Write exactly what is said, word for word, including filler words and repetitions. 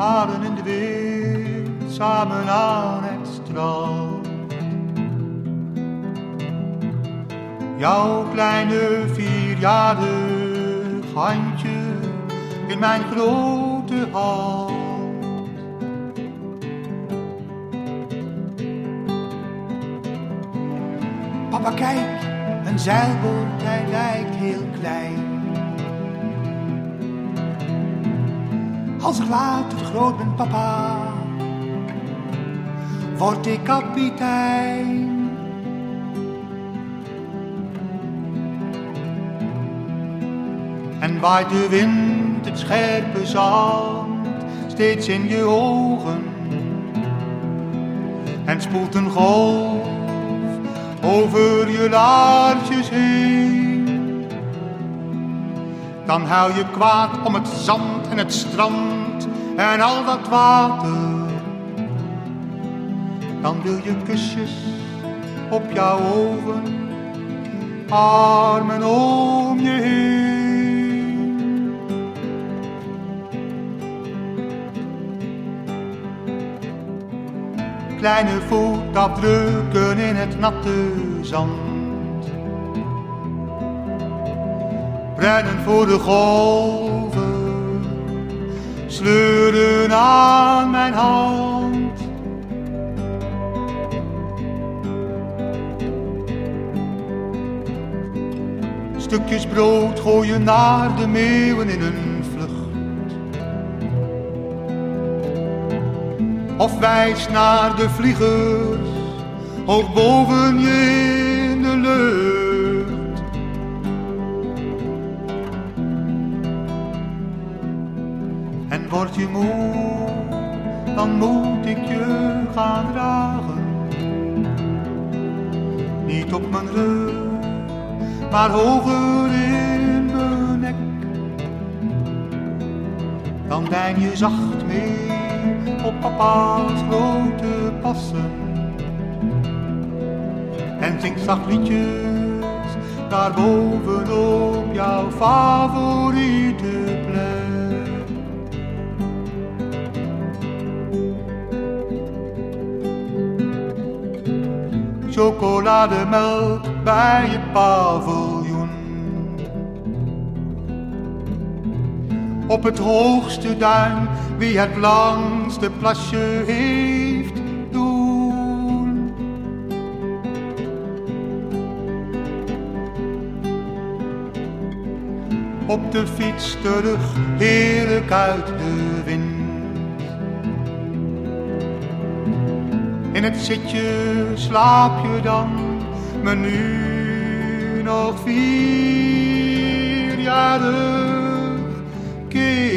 ademen in de wind, samen aan het strand. Jouw kleine vierjarig handje in mijn grote hand. Papa, kijk, een zeilboot, hij lijkt heel klein. Als ik later groot ben, papa, word ik kapitein. En waait de wind het scherpe zand steeds in je ogen. En spoelt een golf over je laarsjes heen. Dan huil je kwaad om het zand en het strand en al dat water. Dan wil je kusjes op jouw ogen, armen om je heen. Kleine voetafdrukken in het natte zand, rennen voor de golven, sleuren aan mijn hand. Stukjes brood gooien naar de meeuwen in een vlucht, of wijs naar de vliegers hoog boven je in de lucht. En word je moe, dan moet ik je gaan dragen. Niet op mijn rug, maar hoger in mijn nek. Dan dein je zacht mee op papa's grote passen en zing zacht liedjes daarboven op jouw favoriete plek. Chocolademelk bij je paviljoen, op het hoogste duin wie het langste plasje heeft doen. Op de fiets terug, heerlijk uit de wind. In het zitje slaap je dan, maar nu nog vierjarig kind.